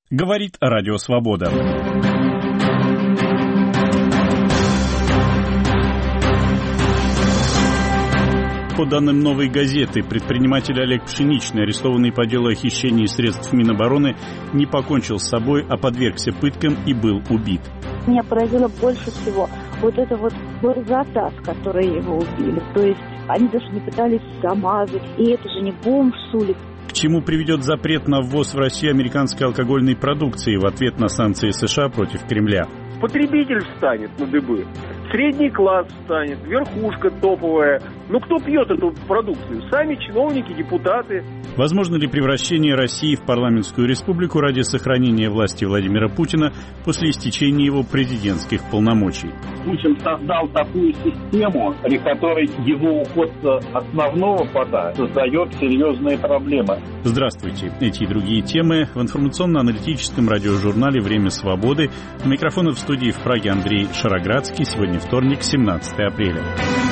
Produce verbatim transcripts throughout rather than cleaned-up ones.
Говорит Радио Свобода. По данным «Новой газеты», предприниматель Олег Пшеничный, арестованный по делу о хищении средств Минобороны, не покончил с собой, а подвергся пыткам и был убит. Меня поразило больше всего вот эта вот бырзота, с которой его убили. То есть они даже не пытались замазать, и это же не бомж с улицы. К чему приведет запрет на ввоз в Россию американской алкогольной продукции в ответ на санкции США против Кремля? Потребитель встанет на дыбы, средний класс встанет, верхушка топовая. Ну кто пьет эту продукцию? Сами чиновники, депутаты. Возможно ли превращение России в парламентскую республику ради сохранения власти Владимира Путина после истечения его президентских полномочий? Путин создал такую систему, при которой его уход с основного поста создает серьезные проблемы. Здравствуйте. Эти и другие темы в информационно-аналитическом радиожурнале «Время свободы». У микрофона в студии в Праге Андрей Шароградский. Сегодня вторник, семнадцатое апреля.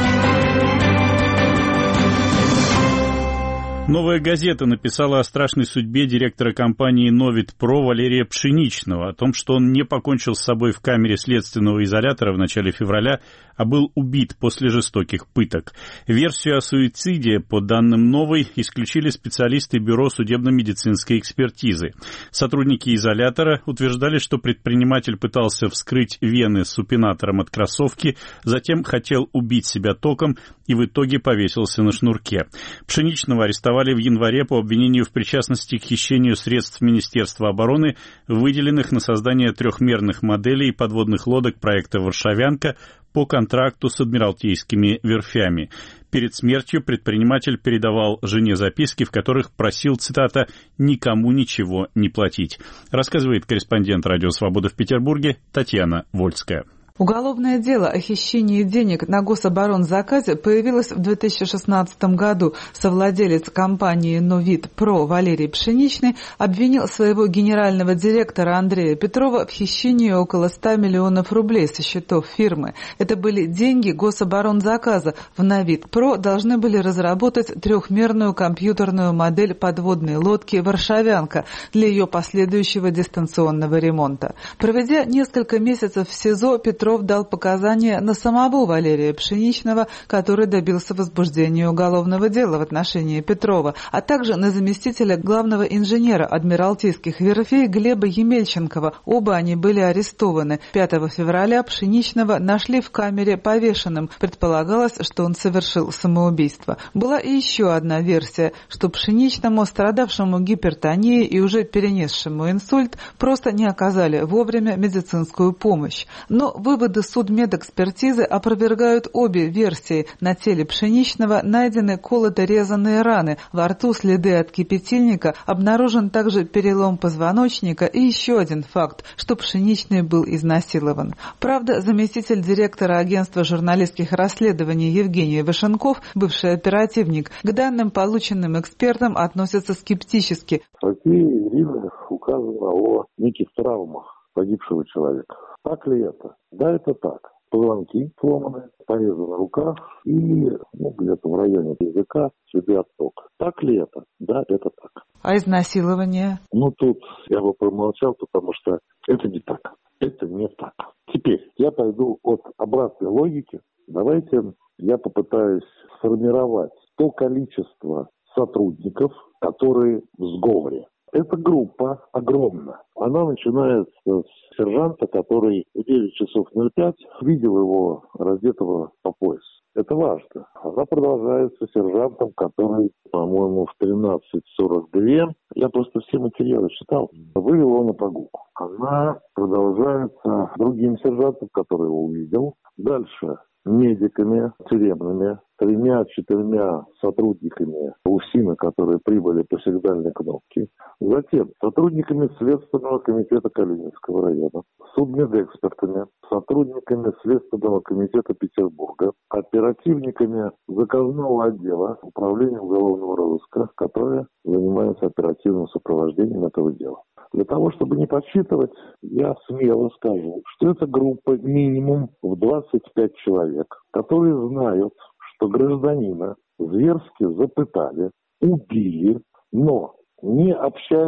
«Новая газета» написала о страшной судьбе директора компании «Новит.Про» Валерия Пшеничного, о том, что он не покончил с собой в камере следственного изолятора в начале февраля, а был убит после жестоких пыток. Версию о суициде, по данным «Новой», исключили специалисты Бюро судебно-медицинской экспертизы. Сотрудники изолятора утверждали, что предприниматель пытался вскрыть вены супинатором от кроссовки, затем хотел убить себя током и в итоге повесился на шнурке. Пшеничного арестовали в январе по обвинению в причастности к хищению средств Министерства обороны, выделенных на создание трехмерных моделей подводных лодок проекта «Варшавянка» по контракту с адмиралтейскими верфями. Перед смертью предприниматель передавал жене записки, в которых просил, цитата, «никому ничего не платить», рассказывает корреспондент «Радио Свобода» в Петербурге Татьяна Вольская. Уголовное дело о хищении денег на гособоронзаказе появилось в две тысячи шестнадцатом году. Совладелец компании «Новит.Про» Валерий Пшеничный обвинил своего генерального директора Андрея Петрова в хищении около ста миллионов рублей со счетов фирмы. Это были деньги гособоронзаказа. В «Новит.Про» должны были разработать трехмерную компьютерную модель подводной лодки «Варшавянка» для ее последующего дистанционного ремонта. Проведя несколько месяцев в СИЗО, Петров дал показания на самого Валерия Пшеничного, который добился возбуждения уголовного дела в отношении Петрова, а также на заместителя главного инженера адмиралтейских верфей Глеба Емельченкова. Оба они были арестованы. пятого февраля Пшеничного нашли в камере повешенным. Предполагалось, что он совершил самоубийство. Была и еще одна версия, что Пшеничному, страдавшему гипертонией и уже перенесшему инсульт, просто не оказали вовремя медицинскую помощь. Но вы Выводы судмедэкспертизы опровергают обе версии. На теле Пшеничного найдены колото-резанные раны, во рту следы от кипятильника, обнаружен также перелом позвоночника и еще один факт, что Пшеничный был изнасилован. Правда, заместитель директора агентства журналистских расследований Евгений Вашенков, бывший оперативник, к данным, полученным экспертам, относится скептически. В статье Ирины указано о неких травмах погибшего человека. Так ли это? Да, это так. Позвонки сломаны, порезы на руках и ну, где-то в районе языка следы от тока. Так ли это? Да, это так. А изнасилование? Ну, тут я бы промолчал, потому что это не так. Это не так. Теперь я пойду от обратной логики. Давайте я попытаюсь сформировать то количество сотрудников, которые в сговоре. Эта группа огромна. Она начинается с сержанта, который в девять часов ноль пять видел его раздетого по пояс. Это важно. Она продолжается сержантом, который, по-моему, в тринадцать сорок два, я просто все материалы читал, вывел его на прогулку. Она продолжается другим сержантом, который его увидел. Дальше медиками тюремными, тремя-четырьмя сотрудниками УФСИНа, которые прибыли по сигнальной кнопке. Затем сотрудниками Следственного комитета Калининского района, судмедэкспертами, сотрудниками Следственного комитета Петербурга, оперативниками заказного отдела Управления уголовного розыска, которые занимаются оперативным сопровождением этого дела. Для того, чтобы не подсчитывать, я смело скажу, что это группа минимум в двадцать пять человек, которые знают, что гражданина зверски запытали, убили, но не общаясь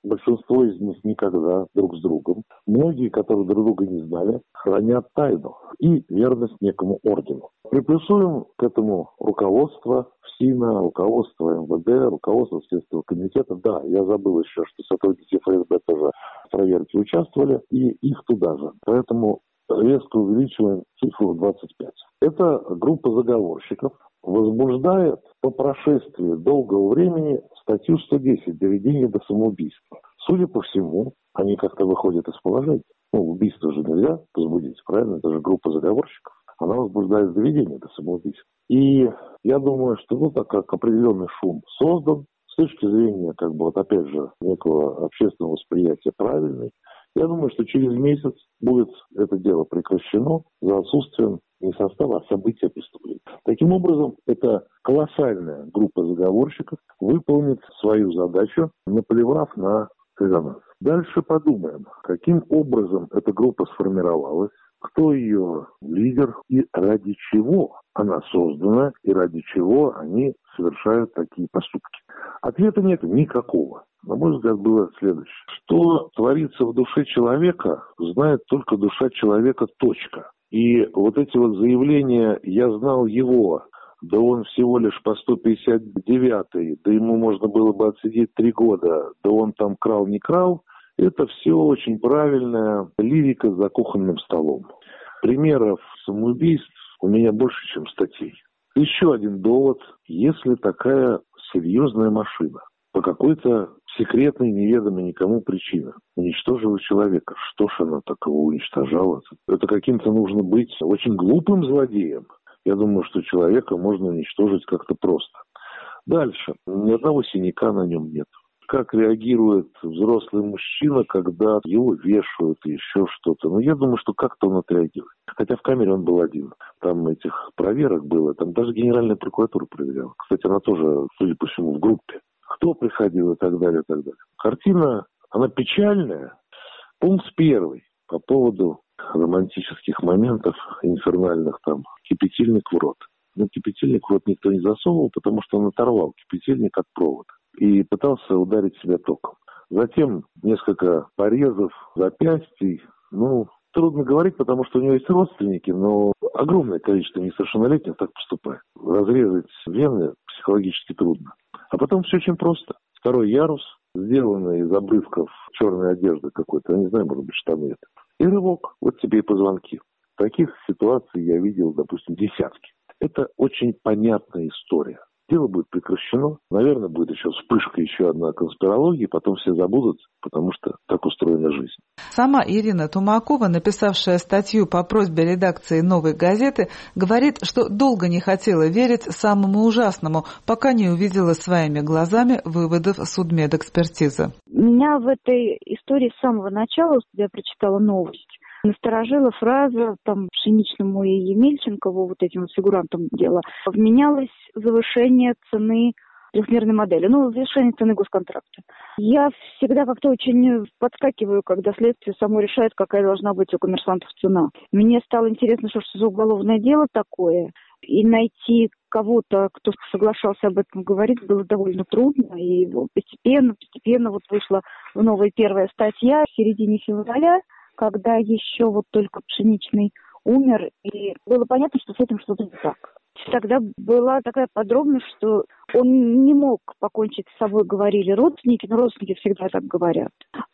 большинство из них никогда друг с другом. Многие, которые друг друга не знали, хранят тайну и верность некому ордену. Приплюсуем к этому руководство ФСИНа, руководство эм вэ дэ, руководство Следственного комитета. Да, я забыл еще, что сотрудники эф эс бэ тоже в проверке участвовали, и их туда же. Поэтому резко увеличиваем цифру двадцать пять. Эта группа заговорщиков возбуждает по прошествии долгого времени статью сто десять «Доведение до самоубийства». Судя по всему, они как-то выходят из положения. Ну, убийство же нельзя возбудить, правильно? Это же группа заговорщиков. Она возбуждает доведение до самоубийства. И я думаю, что ну, так как определенный шум создан, с точки зрения, как бы, вот опять же, некого общественного восприятия правильный, я думаю, что через месяц будет это дело прекращено за отсутствием не состава, а события преступления. Таким образом, эта колоссальная группа заговорщиков выполнит свою задачу, наплевав на резонанс. Дальше подумаем, каким образом эта группа сформировалась, кто ее лидер и ради чего она создана и ради чего они совершают такие поступки. Ответа нет никакого. На мой взгляд, было следующее. Что творится в душе человека, знает только душа человека, точка. И вот эти вот заявления «я знал его», да он всего лишь по сто пятьдесят девятый, да ему можно было бы отсидеть три года, да он там крал, не крал, это все очень правильная лирика за кухонным столом. Примеров самоубийств у меня больше, чем статей. Еще один довод, если такая серьезная машина по какой-то секретной, неведомой никому причине уничтожила человека, что ж она так его уничтожала? Это каким-то нужно быть очень глупым злодеем. Я думаю, что человека можно уничтожить как-то просто. Дальше. Ни одного синяка на нем нет. Как реагирует взрослый мужчина, когда его вешают и еще что-то? Ну, я думаю, что как-то он отреагирует. Хотя в камере он был один. Там этих проверок было. Там даже Генеральная прокуратура проверяла. Кстати, она тоже, судя по всему, в группе. Кто приходил и так далее, и так далее. Картина, она печальная. Пункт первый по поводу романтических моментов инфернальных, там, кипятильник в рот. Ну, кипятильник в рот никто не засовывал, потому что он оторвал кипятильник от провода и пытался ударить себя током. Затем несколько порезов запястий. Ну, трудно говорить, потому что у него есть родственники, но огромное количество несовершеннолетних так поступает. Разрезать вены психологически трудно. А потом все очень просто. Второй ярус, сделанный из обрывков черной одежды какой-то, я не знаю, может быть, штаны это. И рывок. Вот тебе и позвонки. Таких ситуаций я видел, допустим, десятки. Это очень понятная история. Дело будет прекращено. Наверное, будет еще вспышка, еще одна конспирология, потом все забудут, потому что так устроена жизнь. Сама Ирина Тумакова, написавшая статью по просьбе редакции «Новой газеты», говорит, что долго не хотела верить самому ужасному, пока не увидела своими глазами выводов судмедэкспертизы. Меня в этой истории с самого начала, когда я прочитала новость, насторожила фраза там Пшеничному и Емельченкову, вот этим вот фигурантам дела, вменялось завышение цены трехмерной модели, ну, завышение цены госконтракта. Я всегда как-то очень подскакиваю, когда следствие само решает, какая должна быть у коммерсантов цена. Мне стало интересно, что это за уголовное дело такое, и найти кого-то, кто соглашался об этом говорить, было довольно трудно, и постепенно, постепенно вот вышла новая первая статья в середине февраля, когда еще вот только Пшеничный умер, и было понятно, что с этим что-то не так. Тогда была такая подробность, что он не мог покончить с собой, говорили родственники, но родственники всегда так говорят.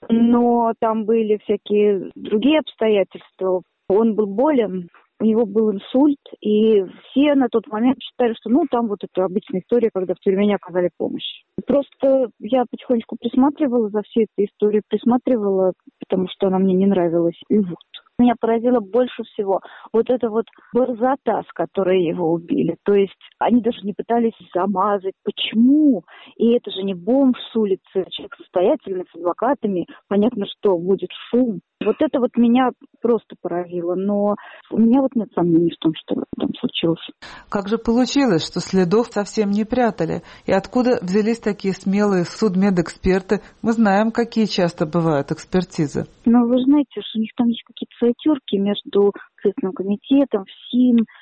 Но там были всякие другие обстоятельства. Он был болен, у него был инсульт, и все на тот момент считали, что ну там вот это обычная история, когда в тюрьме не оказали помощь. Просто я потихонечку присматривала за всей этой историей, присматривала, потому что она мне не нравилась. И вот. Меня поразило больше всего вот эта вот борзота, с которой его убили. То есть они даже не пытались замазать. Почему? И это же не бомж с улицы, человек состоятельный, с адвокатами. Понятно, что будет шум. Вот это вот меня просто поразило. Но у меня вот нет сомнений в том, что там случилось. Как же получилось, что следов совсем не прятали? И откуда взялись такие смелые судмедэксперты? Мы знаем, какие часто бывают экспертизы. Ну, вы знаете, что у них там есть какие-то терки между Следственным комитетом, ФСИН,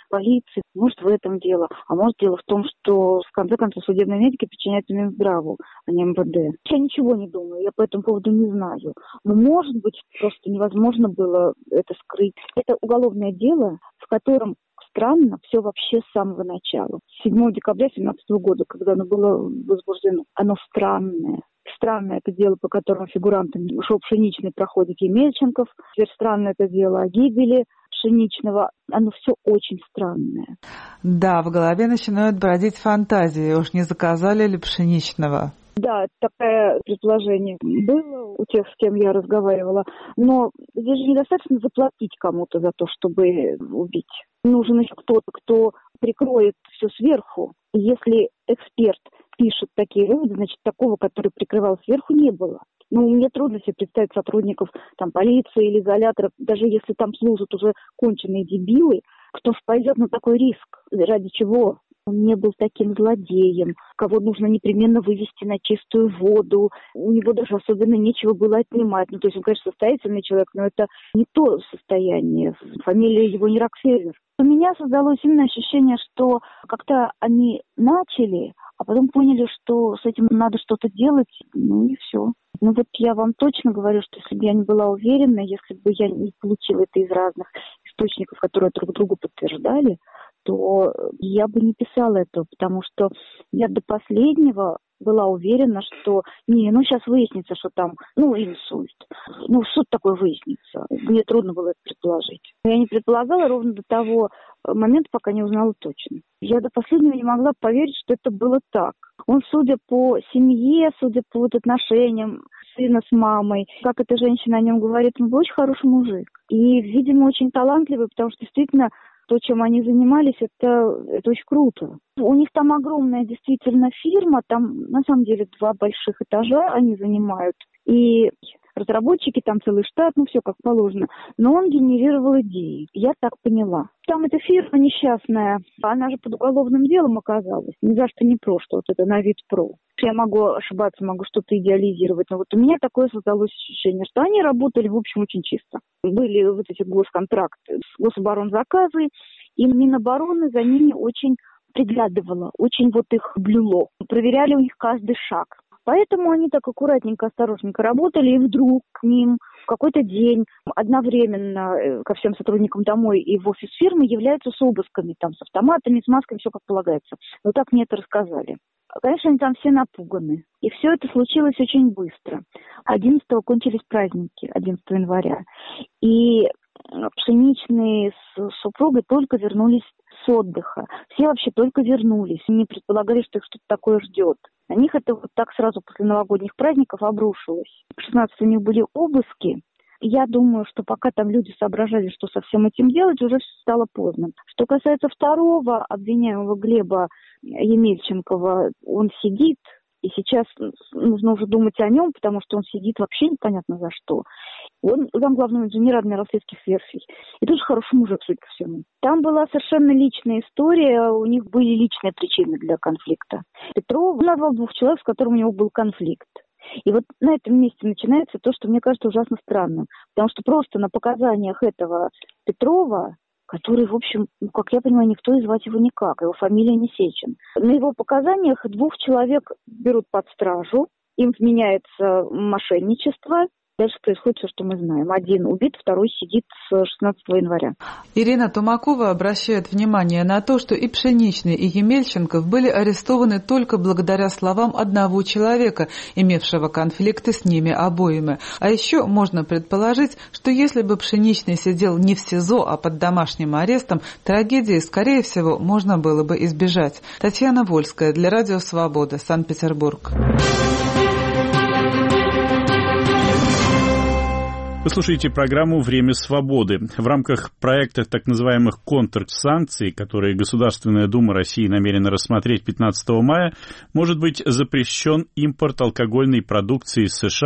полиции. Может, в этом дело. А может, дело в том, что, в конце концов, судебные медики подчиняются Минздраву, а не эм вэ дэ. Я ничего не думаю, я по этому поводу не знаю. Но, может быть, просто невозможно было это скрыть. Это уголовное дело, в котором странно все вообще с самого начала. седьмого декабря две тысячи семнадцатого года, когда оно было возбуждено, оно странное. Странное это дело, по которому фигурантом ушел Пшеничный, проходит Емельченков. Теперь странное это дело о гибели Пшеничного. Оно все очень странное. Да, в голове начинают бродить фантазии. Уж не заказали ли Пшеничного? Да, такое предположение было у тех, с кем я разговаривала. Но здесь же недостаточно заплатить кому-то за то, чтобы убить. Нужен еще кто-то, кто прикроет все сверху. Если эксперт пишет такие выводы, значит, такого, который прикрывал сверху, не было. Ну, мне трудно себе представить сотрудников там, полиции или изолятора, даже если там служат уже конченые дебилы, кто ж пойдет на такой риск? Ради чего? Он не был таким злодеем, кого нужно непременно вывести на чистую воду. У него даже особенно нечего было отнимать. Ну, то есть он, конечно, состоятельный человек, но это не то состояние. Фамилия его не Рокфеллер. У меня создалось именно ощущение, что как-то они начали, а потом поняли, что с этим надо что-то делать, ну и все. Ну вот я вам точно говорю, что если бы я не была уверена, если бы я не получила это из разных источников, которые друг другу подтверждали, то я бы не писала этого, потому что я до последнего была уверена, что не, ну сейчас выяснится, что там, ну, инсульт. Ну, что такое выяснится? Мне трудно было это предположить. Я не предполагала ровно до того момента, пока не узнала точно. Я до последнего не могла поверить, что это было так. Он, судя по семье, судя по вот отношениям сына с мамой, как эта женщина о нем говорит, он был очень хороший мужик. И, видимо, очень талантливый, потому что действительно то, чем они занимались, это, это очень круто. У них там огромная действительно фирма, там на самом деле два больших этажа они занимают. И разработчики, там целый штат, ну все как положено. Но он генерировал идеи, я так поняла. Там эта фирма несчастная, она же под уголовным делом оказалась. Ни за что не про, что вот это Новит Про. Я могу ошибаться, могу что-то идеализировать, но вот у меня такое создалось ощущение, что они работали, в общем, очень чисто. Были вот эти госконтракты, гособоронзаказы, и Минобороны за ними очень приглядывала, очень вот их блюло. Проверяли у них каждый шаг. Поэтому они так аккуратненько, осторожненько работали, и вдруг к ним в какой-то день одновременно ко всем сотрудникам домой и в офис фирмы являются с обысками, там, с автоматами, с масками, все как полагается. Вот так мне это рассказали. Конечно, они там все напуганы. И все это случилось очень быстро. одиннадцатого кончились праздники, одиннадцатого января. И Пшеничные с супругой только вернулись с отдыха. Все вообще только вернулись. Не предполагали, что их что-то такое ждет. На них это вот так сразу после новогодних праздников обрушилось. В шестнадцатом у них были обыски. Я думаю, что пока там люди соображали, что со всем этим делать, уже стало поздно. Что касается второго обвиняемого Глеба Емельченкова, он сидит, и сейчас нужно уже думать о нем, потому что он сидит вообще непонятно за что. Он замглавного инженера Адмиралтейских верфей. И тоже хороший мужик, судя по всему. Там была совершенно личная история, у них были личные причины для конфликта. Петров назвал двух человек, с которыми у него был конфликт. И вот на этом месте начинается то, что мне кажется ужасно странным. Потому что просто на показаниях этого Петрова, который, в общем, ну, как я понимаю, никто и звать его никак, его фамилия не Сечин. На его показаниях двух человек берут под стражу, им вменяется мошенничество. Дальше происходит все, что мы знаем. Один убит, второй сидит с шестнадцатого января. Ирина Тумакова обращает внимание на то, что и Пшеничный, и Емельченков были арестованы только благодаря словам одного человека, имевшего конфликты с ними обоими. А еще можно предположить, что если бы Пшеничный сидел не в СИЗО, а под домашним арестом, трагедии, скорее всего, можно было бы избежать. Татьяна Вольская для Радио Свобода, Санкт-Петербург. Вы слушаете программу «Время свободы». В рамках проекта так называемых контрсанкций, которые Государственная Дума России намерена рассмотреть пятнадцатого мая, может быть запрещен импорт алкогольной продукции из США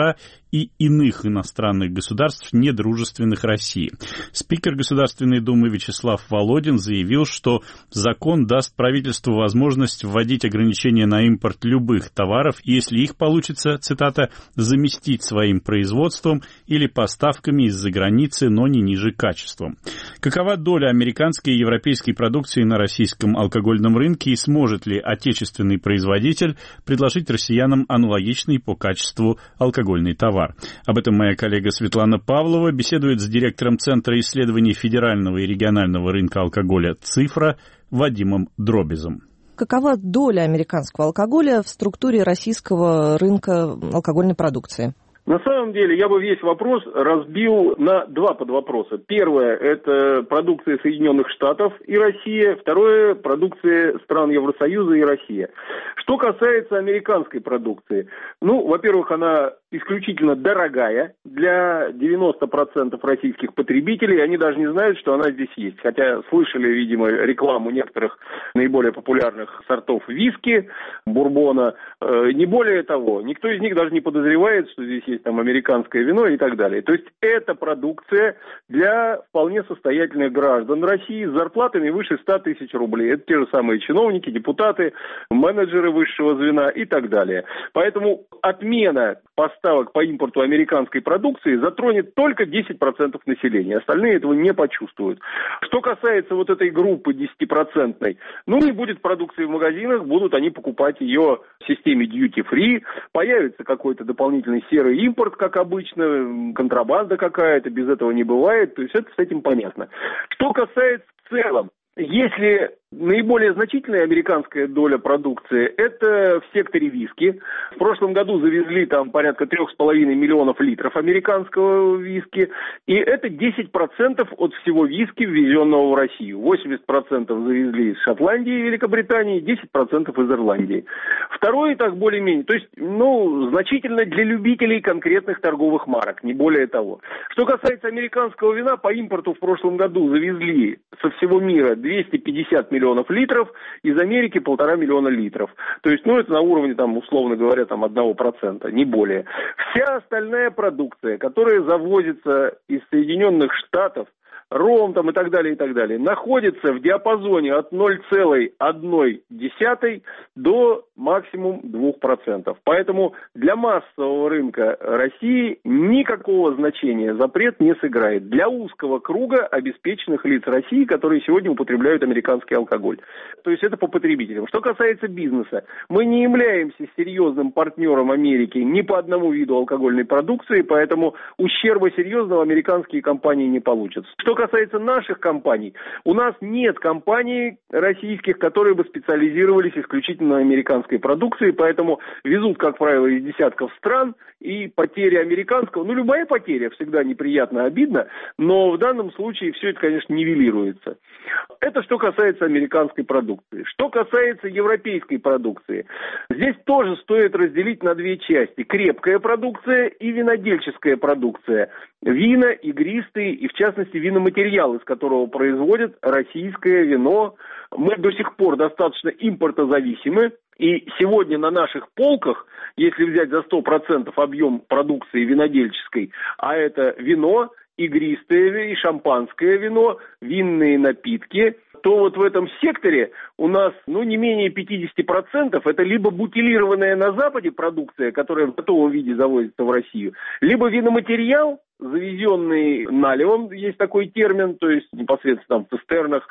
и иных иностранных государств, недружественных России. Спикер Государственной Думы Вячеслав Володин заявил, что закон даст правительству возможность вводить ограничения на импорт любых товаров, если их получится, цитата, заместить своим производством или поставками из-за границы, но не ниже качеством. Какова доля американской и европейской продукции на российском алкогольном рынке и сможет ли отечественный производитель предложить россиянам аналогичный по качеству алкогольный товар? Об этом моя коллега Светлана Павлова беседует с директором Центра исследований федерального и регионального рынка алкоголя «Цифра» Вадимом Дробизом. Какова доля американского алкоголя в структуре российского рынка алкогольной продукции? На самом деле, я бы весь вопрос разбил на два подвопроса. Первое – это продукция Соединенных Штатов и Россия. Второе – продукция стран Евросоюза и Россия. Что касается американской продукции, ну, во-первых, она исключительно дорогая для девяноста процентов российских потребителей. Они даже не знают, что она здесь есть. Хотя слышали, видимо, рекламу некоторых наиболее популярных сортов виски, бурбона. Не более того, никто из них даже не подозревает, что здесь есть там американское вино и так далее. То есть это продукция для вполне состоятельных граждан России с зарплатами выше ста тысяч рублей. Это те же самые чиновники, депутаты, менеджеры высшего звена и так далее. Поэтому отмена поставок по импорту американской продукции затронет только десять процентов населения. Остальные этого не почувствуют. Что касается вот этой группы десятипроцентной, ну не будет продукции в магазинах, будут они покупать ее в системе duty-free, появится какой-то дополнительный серый импорт, как обычно, контрабанда какая-то, без этого не бывает, то есть это с этим понятно. Что касается в целом, если наиболее значительная американская доля продукции – это в секторе виски. В прошлом году завезли там порядка трех с половиной миллионов литров американского виски, и это десять процентов от всего виски, ввезенного в Россию. восемьдесят процентов завезли из Шотландии и Великобритании, десять процентов из Ирландии. Второе, так более-менее, то есть, ну, значительно для любителей конкретных торговых марок, не более того. Что касается американского вина, по импорту в прошлом году завезли со всего мира двести пятьдесят миллионов литров, из Америки полтора миллиона литров. То есть, ну, это на уровне, там, условно говоря, там, одного процента, не более. Вся остальная продукция, которая завозится из Соединенных Штатов, ром там и так далее, и так далее, находится в диапазоне от ноль целых одной десятой до максимум двух процентов. Поэтому для массового рынка России никакого значения запрет не сыграет. Для узкого круга обеспеченных лиц России, которые сегодня употребляют американский алкоголь. То есть это по потребителям. Что касается бизнеса, мы не являемся серьезным партнером Америки ни по одному виду алкогольной продукции, поэтому ущерба серьезного американские компании не получат. Что касается наших компаний, у нас нет компаний российских, которые бы специализировались исключительно на американской продукции, поэтому везут, как правило, из десятков стран, и потеря американского, ну, любая потеря всегда неприятно, обидно, но в данном случае все это, конечно, нивелируется. Это что касается американской продукции. Что касается европейской продукции, здесь тоже стоит разделить на две части. Крепкая продукция и винодельческая продукция. Вина, игристые и, в частности, виноматериал, из которого производят российское вино. Мы до сих пор достаточно импортозависимы. И сегодня на наших полках, если взять за сто процентов объем продукции винодельческой, а это вино, игристое и шампанское вино, винные напитки, то вот в этом секторе у нас, ну, не менее пятьдесят процентов это либо бутилированная на Западе продукция, которая в готовом виде завозится в Россию, либо виноматериал, завезенный наливом, есть такой термин, то есть непосредственно там в цистернах,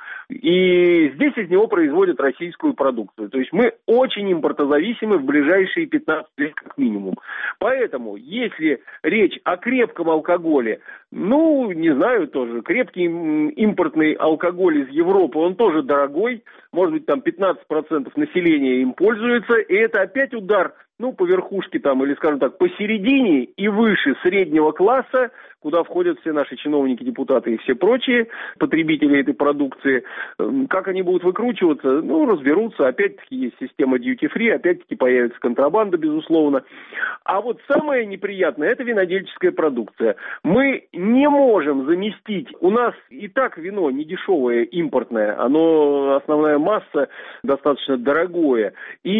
и здесь из него производят российскую продукцию. То есть мы очень импортозависимы в ближайшие пятнадцать лет как минимум. Поэтому, если речь о крепком алкоголе, ну, не знаю, тоже, крепкий импортный алкоголь из Европы, он тоже дорогой, может быть, там пятнадцать процентов населения им пользуется, и это опять удар, ну, по верхушке там, или, скажем так, посередине и выше среднего класса, куда входят все наши чиновники, депутаты и все прочие потребители этой продукции. Как они будут выкручиваться? Ну, разберутся. Опять-таки есть система duty-free, опять-таки появится контрабанда, безусловно. А вот самое неприятное – это винодельческая продукция. Мы не можем заместить. У нас и так вино не дешевое, импортное. Оно, основная масса, достаточно дорогое. И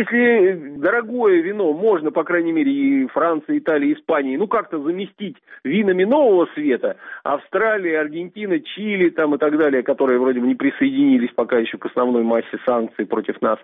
если дорогое вино можно, по крайней мере, и Франции, Италии, Испании, ну, как-то заместить винами нового света, Австралия, Аргентина, Чили там и так далее, которые вроде бы не присоединились пока еще к основной массе санкций против нас,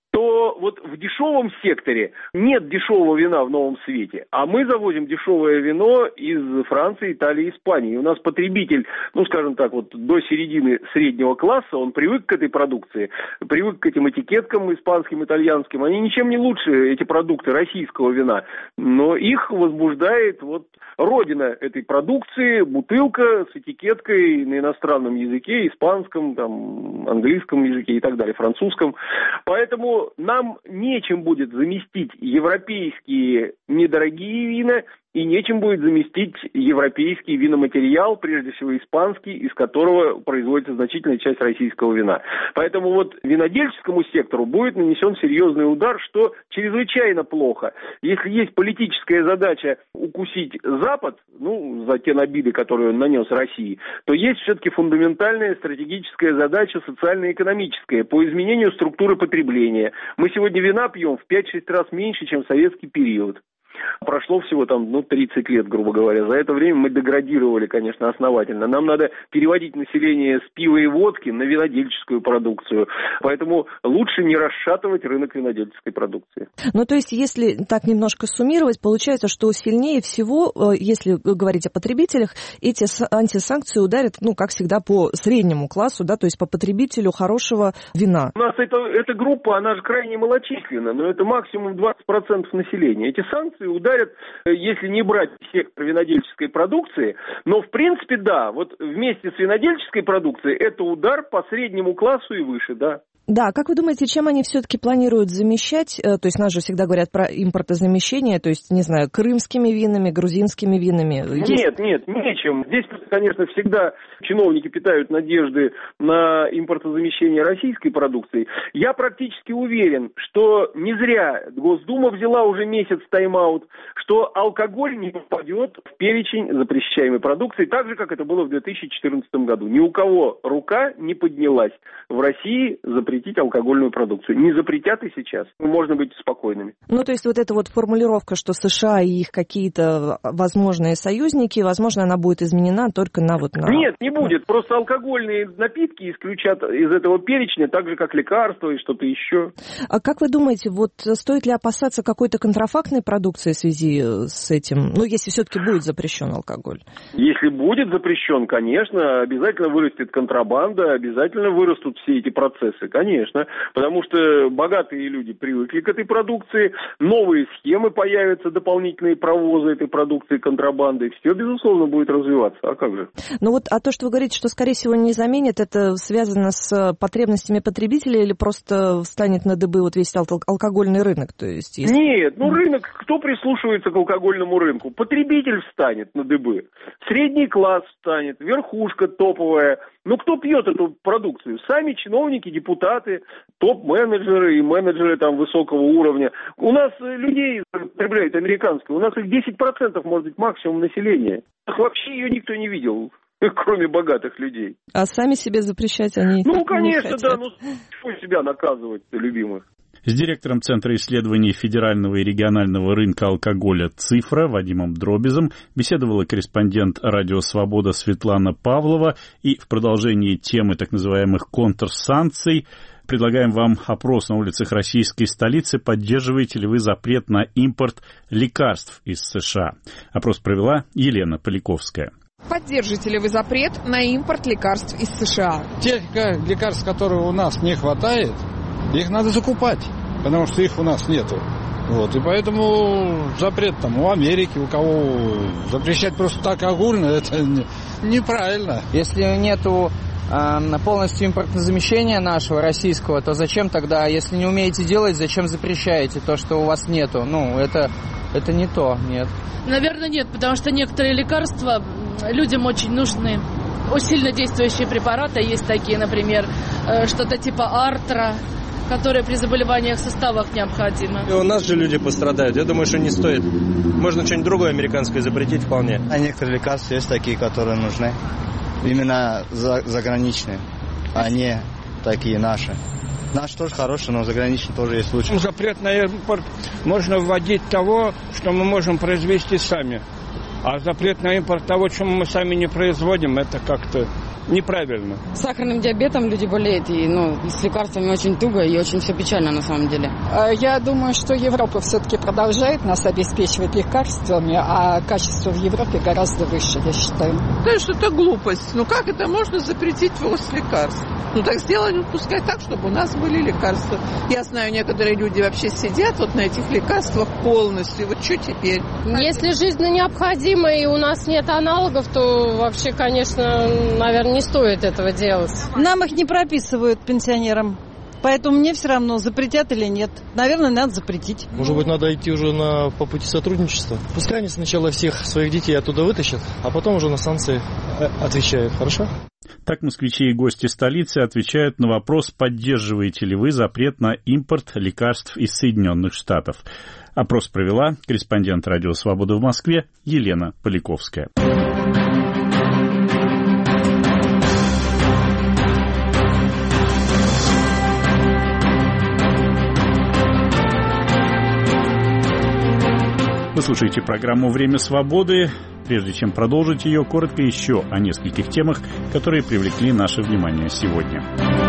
то вот в дешевом секторе нет дешевого вина в новом свете, а мы завозим дешевое вино из Франции, Италии, Испании. И у нас потребитель, ну, скажем так, вот до середины среднего класса, он привык к этой продукции, привык к этим этикеткам испанским, итальянским. Они ничем не лучше, эти продукты российского вина, но их возбуждает вот родина этой продукции, бутылка с этикеткой на иностранном языке, испанском, там, английском языке и так далее, французском. Поэтому нам нечем будет заместить европейские недорогие вина и нечем будет заместить европейский виноматериал, прежде всего испанский, из которого производится значительная часть российского вина. Поэтому вот винодельческому сектору будет нанесен серьезный удар, что чрезвычайно плохо. Если есть политическая задача укусить Запад, ну, за те обиды, которые он нанес России, то есть все-таки фундаментальная стратегическая задача социально-экономическая по изменению структуры потребления. Мы сегодня вина пьем в пять-шесть раз меньше, чем в советский период. Прошло всего там, ну, тридцать лет, грубо говоря. За это время мы деградировали, конечно, основательно. Нам надо переводить население с пива и водки на винодельческую продукцию. Поэтому лучше не расшатывать рынок винодельческой продукции. Ну, то есть, если так немножко суммировать, получается, что сильнее всего, если говорить о потребителях, эти антисанкции ударят, ну, как всегда, по среднему классу, да, то есть по потребителю хорошего вина. У нас это, эта группа, она же крайне малочисленна, но это максимум двадцать процентов населения. Эти санкции ударят, если не брать сектор винодельческой продукции, но в принципе да, вот вместе с винодельческой продукцией это удар по среднему классу и выше, да. Да, как вы думаете, чем они все-таки планируют замещать? То есть нас же всегда говорят про импортозамещение, то есть, не знаю, крымскими винами, грузинскими винами. Нет, нет, нечем. Здесь, конечно, всегда чиновники питают надежды на импортозамещение российской продукции. Я практически уверен, что не зря Госдума взяла уже месяц тайм-аут, что алкоголь не попадет в перечень запрещаемой продукции, так же, как это было в две тысячи четырнадцатом году. Ни у кого рука не поднялась в России запретить алкогольную продукцию. Не запретят и сейчас. Можно быть спокойными. Ну, то есть вот эта вот формулировка, что США и их какие-то возможные союзники, возможно, она будет изменена только на вот на... Нет, не будет. Просто алкогольные напитки исключат из этого перечня, так же, как лекарства и что-то еще. А как вы думаете, вот стоит ли опасаться какой-то контрафактной продукции в связи с этим? Ну, если все-таки будет запрещен алкоголь. Если будет запрещен, конечно, обязательно вырастет контрабанда, обязательно вырастут все эти процессы. Конечно, потому что богатые люди привыкли к этой продукции, новые схемы появятся, дополнительные провозы этой продукции, контрабанды, и все, безусловно, будет развиваться. А как же? Ну вот, а то, что вы говорите, что, скорее всего, не заменит, это связано с потребностями потребителей или просто встанет на дыбы вот весь ал- алкогольный рынок? То есть, если... Нет, ну рынок, кто прислушивается к алкогольному рынку? Потребитель встанет на дыбы, средний класс встанет, верхушка топовая. Ну, кто пьет эту продукцию? Сами чиновники, депутаты, топ-менеджеры и менеджеры там высокого уровня. У нас людей потребляют американскую, у нас их десять процентов, может быть, максимум населения. Вообще ее никто не видел, кроме богатых людей. А сами себе запрещать они Ну, конечно, не хотят. да, ну, что себя наказывать, любимых? С директором Центра исследований федерального и регионального рынка алкоголя «Цифра» Вадимом Дробизом беседовала корреспондент «Радио Свобода» Светлана Павлова. И в продолжении темы так называемых контрсанкций предлагаем вам опрос на улицах российской столицы. Поддерживаете ли вы запрет на импорт лекарств из США? Опрос провела Елена Поляковская. Поддержите ли вы запрет на импорт лекарств из США? Тех лекарств, которые у нас не хватает, их надо закупать, потому что их у нас нету. Вот, и поэтому запрет там у Америки, у кого запрещать просто так огульно, это неправильно. Если нету полностью импортозамещение нашего российского, то зачем тогда, если не умеете делать, зачем запрещаете то, что у вас нету? Ну, это, это не то, нет. Наверное, нет, потому что некоторые лекарства людям очень нужны. Очень сильно действующие препараты есть такие, например, что-то типа артра, которые при заболеваниях суставов необходимы. И у нас же люди пострадают. Я думаю, что не стоит. Можно что-нибудь другое американское запретить вполне. А некоторые лекарства есть такие, которые нужны. Именно за, заграничные, а не такие наши. Наши тоже хорошие, но заграничные тоже есть лучше. Запрет на импорт можно вводить того, что мы можем произвести сами. А запрет на импорт того, что мы сами не производим, это как-то неправильно. С сахарным диабетом люди болеют, и ну, с лекарствами очень туго и очень все печально на самом деле. Я думаю, что Европа все-таки продолжает нас обеспечивать лекарствами, а качество в Европе гораздо выше, я считаю. Конечно, это глупость. Ну как это можно запретить ввоз лекарств? Ну так сделать, пускай так, чтобы у нас были лекарства. Я знаю, некоторые люди вообще сидят вот на этих лекарствах полностью. Вот что теперь? Если жизненно необходимо и у нас нет аналогов, то вообще, конечно, наверное, не стоит этого делать. Нам их не прописывают, пенсионерам. Поэтому мне все равно, запретят или нет. Наверное, надо запретить. Может быть, надо идти уже на, по пути сотрудничества. Пускай они сначала всех своих детей оттуда вытащат, а потом уже на санкции отвечают. Хорошо? Так москвичи и гости столицы отвечают на вопрос, поддерживаете ли вы запрет на импорт лекарств из Соединенных Штатов. Опрос провела корреспондент Радио Свобода в Москве Елена Поляковская. Вы слушаете программу «Время свободы». Прежде чем продолжить ее, коротко еще о нескольких темах, которые привлекли наше внимание сегодня.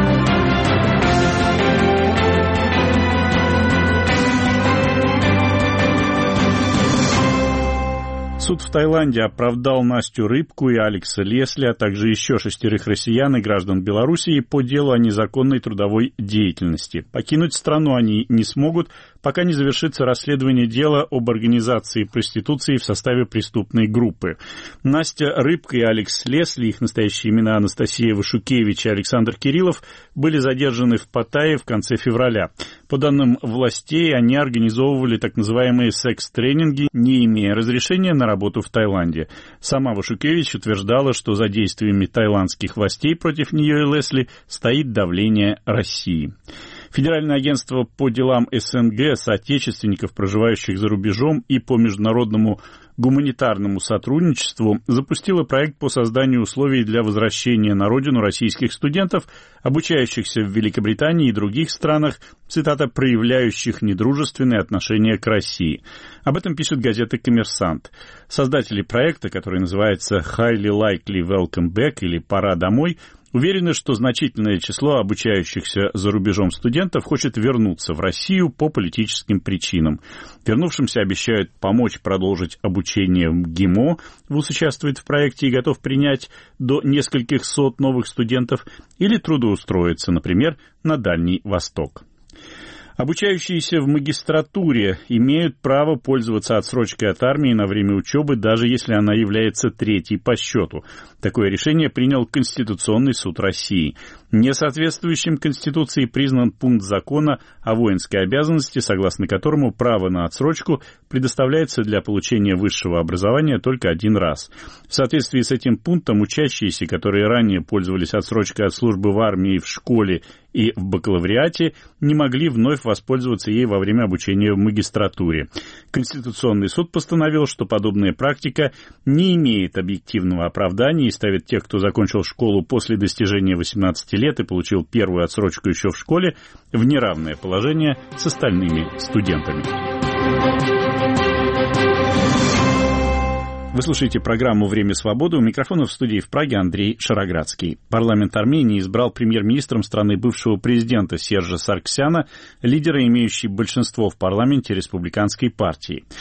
Суд в Таиланде оправдал Настю Рыбку и Алекса Лесли, а также еще шестерых россиян и граждан Белоруссии по делу о незаконной трудовой деятельности. Покинуть страну они не смогут, пока не завершится расследование дела об организации проституции в составе преступной группы. Настя Рыбка и Алекс Лесли, их настоящие имена Анастасия Вашукевич и Александр Кириллов, были задержаны в Паттайе в конце февраля. По данным властей, они организовывали так называемые секс-тренинги, не имея разрешения на работу в Таиланде. Сама Вашукевич утверждала, что за действиями таиландских властей против нее и Лесли стоит давление России. Федеральное агентство по делам СНГ, соотечественников, проживающих за рубежом, и по международному гуманитарному сотрудничеству запустило проект по созданию условий для возвращения на родину российских студентов, обучающихся в Великобритании и других странах, цитата, проявляющих недружественные отношения к России. Об этом пишет газета «Коммерсант». Создатели проекта, который называется «Highly Likely Welcome Back» или «Пора домой», уверены, что значительное число обучающихся за рубежом студентов хочет вернуться в Россию по политическим причинам. Вернувшимся обещают помочь продолжить обучение в ГИМО. ВУЗ участвует в проекте и готов принять до нескольких сот новых студентов или трудоустроиться, например, на Дальний Восток. Обучающиеся в магистратуре имеют право пользоваться отсрочкой от армии на время учебы, даже если она является третьей по счету. Такое решение принял Конституционный суд России. Несоответствующим Конституции признан пункт закона о воинской обязанности, согласно которому право на отсрочку предоставляется для получения высшего образования только один раз. В соответствии с этим пунктом учащиеся, которые ранее пользовались отсрочкой от службы в армии, в школе и в бакалавриате, не могли вновь воспользоваться ей во время обучения в магистратуре. Конституционный суд постановил, что подобная практика не имеет объективного оправдания и ставит тех, кто закончил школу после достижения восемнадцати лет и получил первую отсрочку еще в школе, в неравное положение с остальными студентами. Вы слушаете программу «Время свободы». У микрофона в студии в Праге Андрей Шароградский. Парламент Армении избрал премьер-министром страны бывшего президента Сержа Сарксяна, лидера, имеющий большинство в парламенте республиканской партии.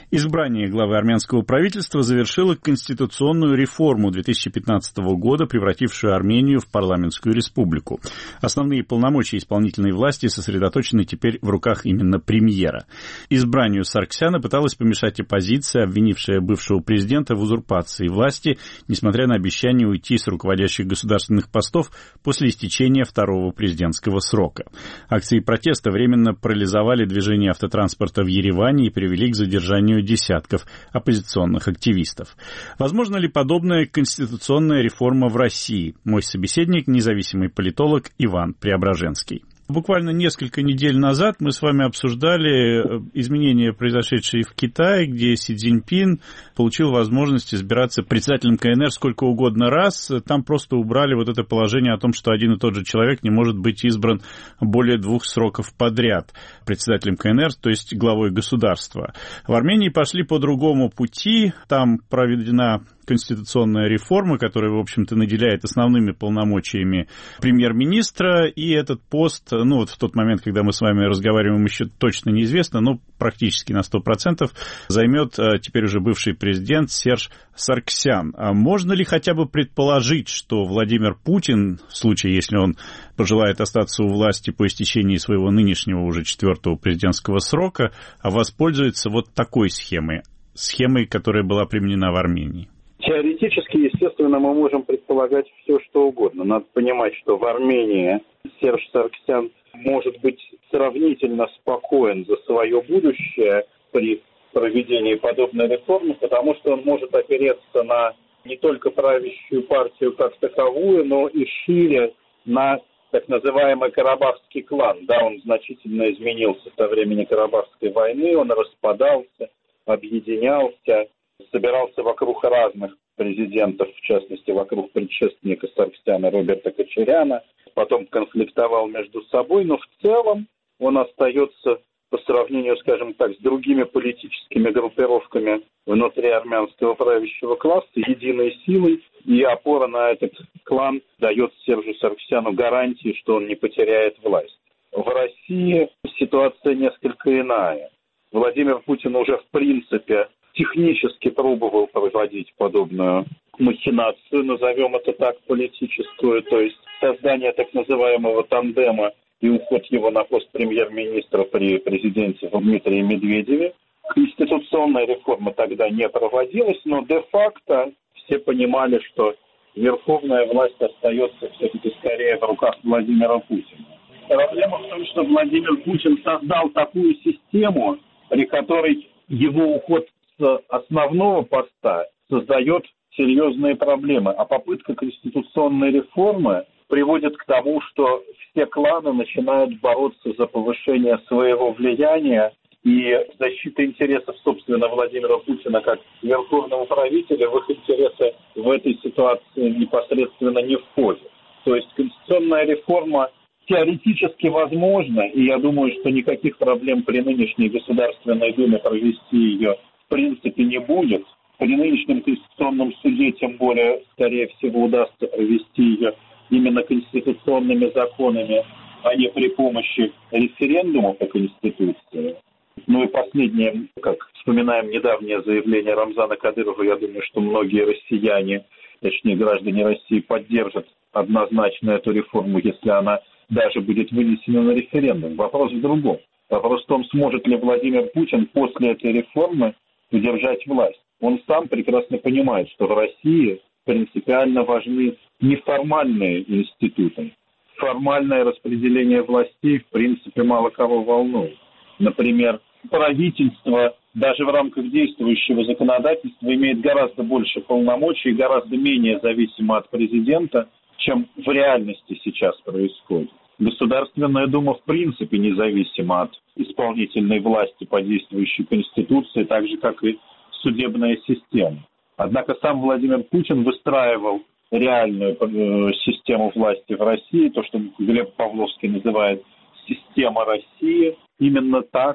Избрание главы армянского правительства завершило конституционную реформу две тысячи пятнадцатого года, превратившую Армению в парламентскую республику. Основные полномочия исполнительной власти сосредоточены теперь в руках именно премьера. Избранию Сарксяна пыталась помешать оппозиция, обвинившая бывшего президента в узурпации власти, несмотря на обещание уйти с руководящих государственных постов после истечения второго президентского срока. Акции протеста временно парализовали движение автотранспорта в Ереване и привели к задержанию десятков оппозиционных активистов. Возможно ли подобная конституционная реформа в России? Мой собеседник – независимый политолог Иван Преображенский. Буквально несколько недель назад мы с вами обсуждали изменения, произошедшие в Китае, где Си Цзиньпин получил возможность избираться председателем ка эн эр сколько угодно раз. Там просто убрали вот это положение о том, что один и тот же человек не может быть избран более двух сроков подряд председателем ка эн эр, то есть главой государства. В Армении пошли по другому пути. Там проведена конституционная реформа, которая, в общем-то, наделяет основными полномочиями премьер-министра, и этот пост, ну вот в тот момент, когда мы с вами разговариваем, еще точно неизвестно, но практически на сто процентов займет теперь уже бывший президент Серж Сарксян. А можно ли хотя бы предположить, что Владимир Путин, в случае, если он пожелает остаться у власти по истечении своего нынешнего уже четвертого президентского срока, воспользуется вот такой схемой, схемой, которая была применена в Армении? Теоретически, естественно, мы можем предполагать все, что угодно. Надо понимать, что в Армении Серж Сарксян может быть сравнительно спокоен за свое будущее при проведении подобной реформы, потому что он может опереться на не только правящую партию как таковую, но и шире на так называемый Карабахский клан. Да, он значительно изменился со времени Карабахской войны, он распадался, объединялся, собирался вокруг разных президентов, в частности, вокруг предшественника Сарксяна Роберта Кочаряна, потом конфликтовал между собой, но в целом он остается по сравнению, скажем так, с другими политическими группировками внутри армянского правящего класса единой силой, и опора на этот клан дает Сержу Сарксяну гарантии, что он не потеряет власть. В России ситуация несколько иная. Владимир Путин уже в принципе технически пробовал проводить подобную махинацию, назовем это так, политическую, то есть создание так называемого тандема и уход его на пост премьер-министра при президенте Дмитрии Медведеве. Конституционная реформа тогда не проводилась, но де-факто все понимали, что верховная власть остается все-таки скорее в руках Владимира Путина. Проблема в том, что Владимир Путин создал такую систему, при которой его уход с основного поста создает серьезные проблемы. А попытка конституционной реформы приводит к тому, что все кланы начинают бороться за повышение своего влияния и защита интересов, собственно, Владимира Путина как верховного правителя в их интересы в этой ситуации непосредственно не входит. То есть конституционная реформа теоретически возможна, и я думаю, что никаких проблем при нынешней Государственной Думе провести ее в принципе не будет. При нынешнем Конституционном суде, тем более, скорее всего, удастся провести ее именно конституционными законами, а не при помощи референдума по Конституции. Ну и последнее, как вспоминаем недавнее заявление Рамзана Кадырова, я думаю, что многие россияне, точнее граждане России, поддержат однозначно эту реформу, если она даже будет вынесена на референдум. Вопрос в другом. Вопрос в том, сможет ли Владимир Путин после этой реформы удержать власть. Он сам прекрасно понимает, что в России принципиально важны неформальные институты. Формальное распределение властей, в принципе, мало кого волнует. Например, правительство даже в рамках действующего законодательства имеет гораздо больше полномочий и гораздо менее зависимо от президента, чем в реальности сейчас происходит. Государственная Дума в принципе независима от исполнительной власти по действующей Конституции, так же, как и судебная система. Однако сам Владимир Путин выстраивал реальную э, систему власти в России, то, что Глеб Павловский называет «система России», именно так,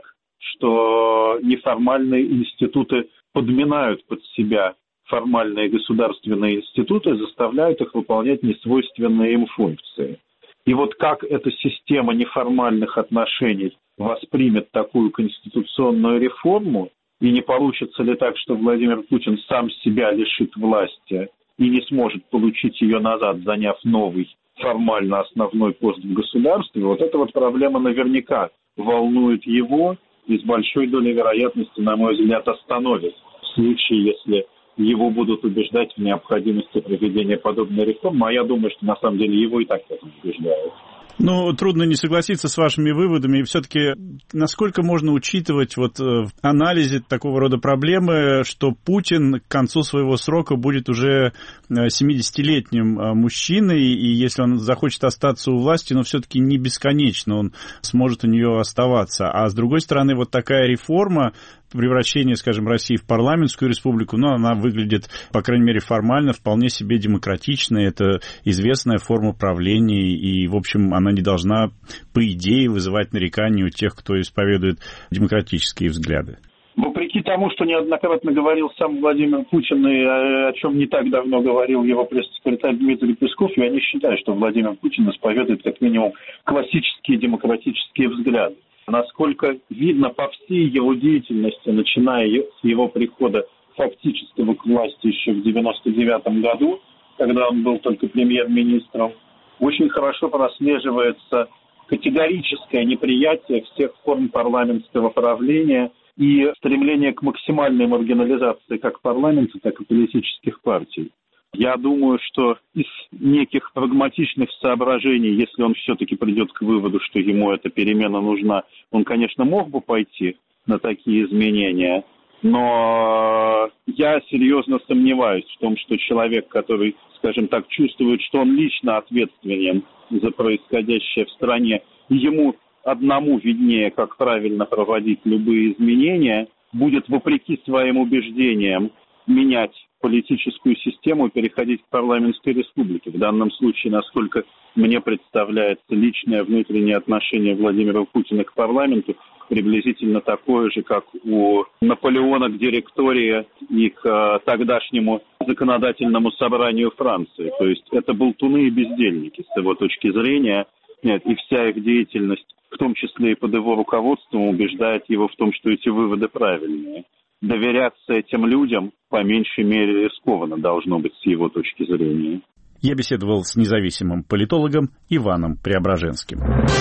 что неформальные институты подминают под себя формальные государственные институты, заставляют их выполнять несвойственные им функции. И вот как эта система неформальных отношений воспримет такую конституционную реформу, И не получится ли так, что Владимир Путин сам себя лишит власти и не сможет получить ее назад, заняв новый, формально основной пост в государстве? Вот эта вот проблема наверняка волнует его и с большой долей вероятности, на мой взгляд, остановит в случае, если его будут убеждать в необходимости проведения подобной реформы. А я думаю, что на самом деле его и так в этом убеждают. Ну, трудно не согласиться с вашими выводами. И все-таки насколько можно учитывать вот в анализе такого рода проблемы, что Путин к концу своего срока будет уже семидесятилетним мужчиной, и если он захочет остаться у власти, но все-таки не бесконечно он сможет у нее оставаться. А с другой стороны, вот такая реформа, превращение, скажем, России в парламентскую республику, ну, она выглядит, по крайней мере, формально вполне себе демократичной. Это известная форма правления, и, в общем, она не должна, по идее, вызывать нарекания у тех, кто исповедует демократические взгляды. Вопреки тому, что неоднократно говорил сам Владимир Путин, и о чем не так давно говорил его пресс-секретарь Дмитрий Песков, я не считаю, что Владимир Путин исповедует как минимум классические демократические взгляды. Насколько видно по всей его деятельности, начиная с его прихода фактического к власти еще в девяносто девятом году, когда он был только премьер-министром, очень хорошо прослеживается категорическое неприятие всех форм парламентского правления и стремление к максимальной маргинализации как парламента, так и политических партий. Я думаю, что из неких прагматичных соображений, если он все-таки придет к выводу, что ему эта перемена нужна, он, конечно, мог бы пойти на такие изменения, но я серьезно сомневаюсь в том, что человек, который, скажем так, чувствует, что он лично ответственен за происходящее в стране, ему одному виднее, как правильно проводить любые изменения, будет вопреки своим убеждениям менять политическую систему и переходить к парламентской республике. В данном случае, насколько мне представляется, личное внутреннее отношение Владимира Путина к парламенту приблизительно такое же, как у Наполеона к директории и к тогдашнему законодательному собранию Франции. То есть это болтуны и бездельники с его точки зрения. Нет, и вся их деятельность, в том числе и под его руководством, убеждает его в том, что эти выводы правильные. Доверяться этим людям, по меньшей мере, рискованно должно быть с его точки зрения. Я беседовал с независимым политологом Иваном Преображенским.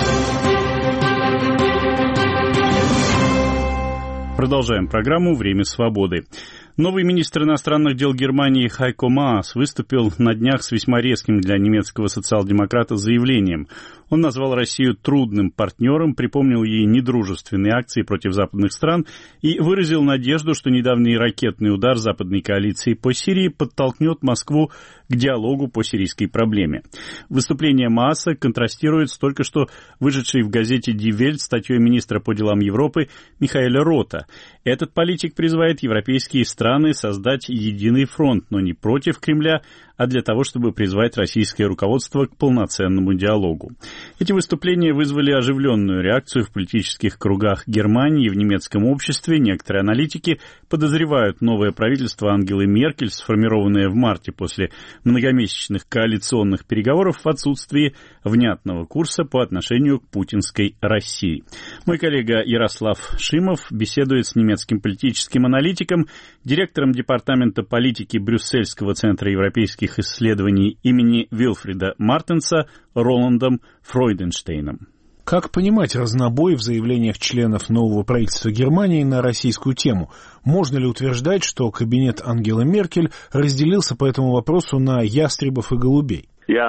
Продолжаем программу «Время свободы». Новый министр иностранных дел Германии Хайко Маас выступил на днях с весьма резким для немецкого социал-демократа заявлением. Он назвал Россию трудным партнером, припомнил ей недружественные акции против западных стран и выразил надежду, что недавний ракетный удар западной коалиции по Сирии подтолкнет Москву к диалогу по сирийской проблеме. Выступление Мааса контрастирует с только что вышедшей в газете Die Welt статьей министра по делам Европы Михаэля Рота. Этот политик призывает европейские страны создать единый фронт, но не против Кремля, а для того, чтобы призвать российское руководство к полноценному диалогу. Эти выступления вызвали оживленную реакцию в политических кругах Германии и в немецком обществе. Некоторые аналитики подозревают новое правительство Ангелы Меркель, сформированное в марте после многомесячных коалиционных переговоров, в отсутствии внятного курса по отношению к путинской России. Мой коллега Ярослав Шимов беседует с немецким политическим аналитиком, директором департамента политики Брюссельского центра европейских исследований имени Вильфрида Мартенса Роландом Фройденштейном. Как понимать разнобой в заявлениях членов нового правительства Германии на российскую тему? Можно ли утверждать, что кабинет Ангелы Меркель разделился по этому вопросу на ястребов и голубей?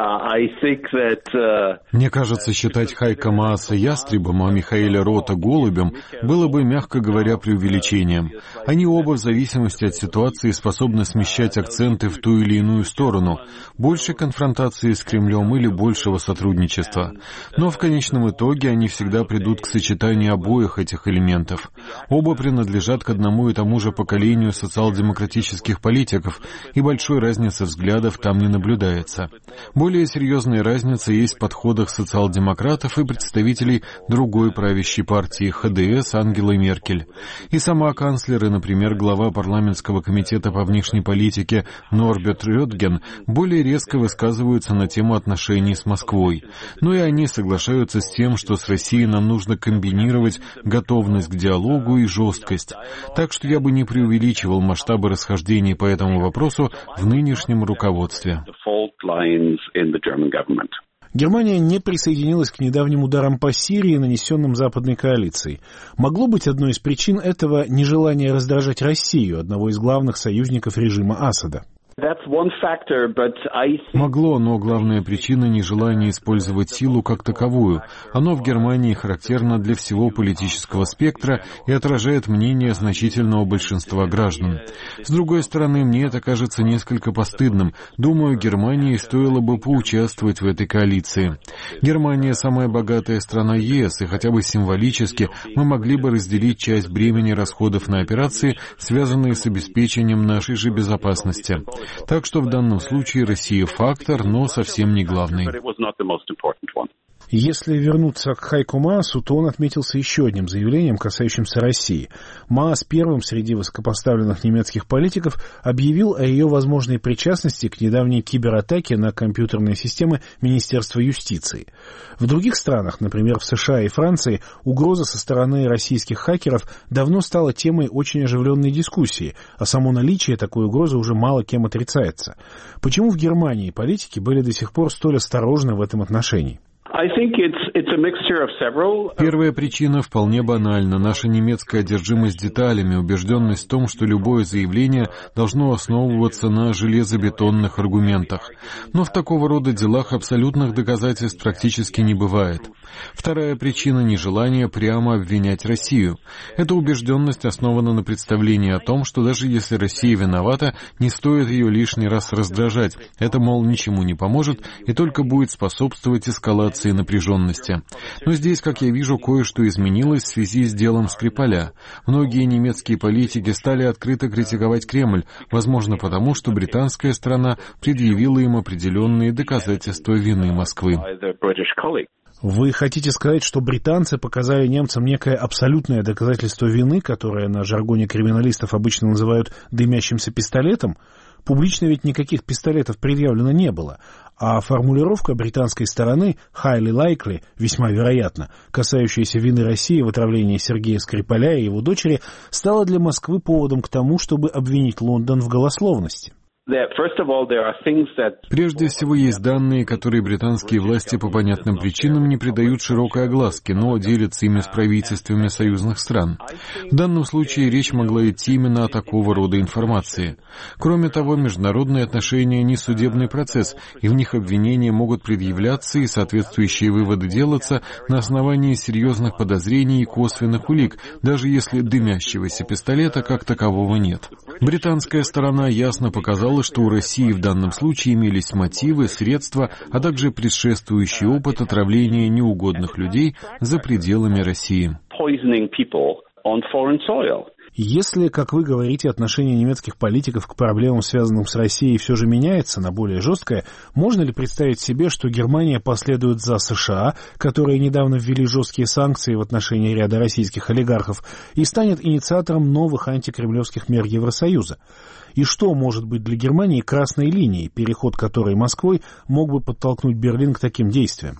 Мне кажется, считать Хайко Мааса ястребом, а Михаэля Рота голубем было бы, мягко говоря, преувеличением. Они оба в зависимости от ситуации способны смещать акценты в ту или иную сторону. Больше конфронтации с Кремлем или большего сотрудничества. Но в конечном итоге они всегда придут к сочетанию обоих этих элементов. Оба принадлежат к одному и тому же поколению социал-демократических политиков, и большой разницы взглядов там не наблюдается. Более серьезная разница есть в подходах социал-демократов и представителей другой правящей партии ха дэ эс Ангелы Меркель. И сама канцлер, и, например, глава парламентского комитета по внешней политике Норберт Рётген более резко высказываются на тему отношений с Москвой. Но и они соглашаются с тем, что с Россией нам нужно комбинировать готовность к диалогу и жесткость. Так что я бы не преувеличивал масштабы расхождений по этому вопросу в нынешнем руководстве. Германия не присоединилась к недавним ударам по Сирии, нанесенным Западной коалицией. Могло быть одной из причин этого нежелание раздражать Россию, одного из главных союзников режима Асада? Могло, но главная причина — нежелание использовать силу как таковую. Оно в Германии характерно для всего политического спектра и отражает мнение значительного большинства граждан. С другой стороны, мне это кажется несколько постыдным. Думаю, Германии стоило бы поучаствовать в этой коалиции. Германия — самая богатая страна ЕС, и хотя бы символически мы могли бы разделить часть бремени расходов на операции, связанные с обеспечением нашей же безопасности. Так что в данном случае Россия фактор, но совсем не главный. Если вернуться к Хайку Маасу, то он отметился еще одним заявлением, касающимся России. Маас первым среди высокопоставленных немецких политиков объявил о ее возможной причастности к недавней кибератаке на компьютерные системы Министерства юстиции. В других странах, например, в США и Франции, угроза со стороны российских хакеров давно стала темой очень оживленной дискуссии, а само наличие такой угрозы уже мало кем отрицается. Почему в Германии политики были до сих пор столь осторожны в этом отношении? Первая причина вполне банальна. Наша немецкая одержимость деталями, убежденность в том, что любое заявление должно основываться на железобетонных аргументах. Но в такого рода делах абсолютных доказательств практически не бывает. Вторая причина — нежелание прямо обвинять Россию. Эта убежденность основана на представлении о том, что даже если Россия виновата, не стоит ее лишний раз раздражать. Это, мол, ничему не поможет и только будет способствовать эскалации напряженности. Но здесь, как я вижу, кое-что изменилось в связи с делом Скрипаля. Многие немецкие политики стали открыто критиковать Кремль, возможно потому, что британская сторона предъявила им определенные доказательства вины Москвы. Вы хотите сказать, что британцы показали немцам некое абсолютное доказательство вины, которое на жаргоне криминалистов обычно называют «дымящимся пистолетом»? Публично ведь никаких пистолетов предъявлено не было, а формулировка британской стороны «highly likely», весьма вероятно, касающаяся вины России в отравлении Сергея Скрипаля и его дочери, стала для Москвы поводом к тому, чтобы обвинить Лондон в голословности. Прежде всего, есть данные, которые британские власти по понятным причинам не придают широкой огласке, но делятся ими с правительствами союзных стран. В данном случае речь могла идти именно о такого рода информации. Кроме того, международные отношения не судебный процесс, и в них обвинения могут предъявляться и соответствующие выводы делаться на основании серьезных подозрений и косвенных улик, даже если дымящегося пистолета как такового нет. Британская сторона ясно показала, что у России в данном случае имелись мотивы, средства, а также предшествующий опыт отравления неугодных людей за пределами России. Если, как вы говорите, отношение немецких политиков к проблемам, связанным с Россией, все же меняется на более жесткое, можно ли представить себе, что Германия последует за США, которые недавно ввели жесткие санкции в отношении ряда российских олигархов, и станет инициатором новых антикремлевских мер Евросоюза? И что может быть для Германии красной линией, переход которой Москвой мог бы подтолкнуть Берлин к таким действиям?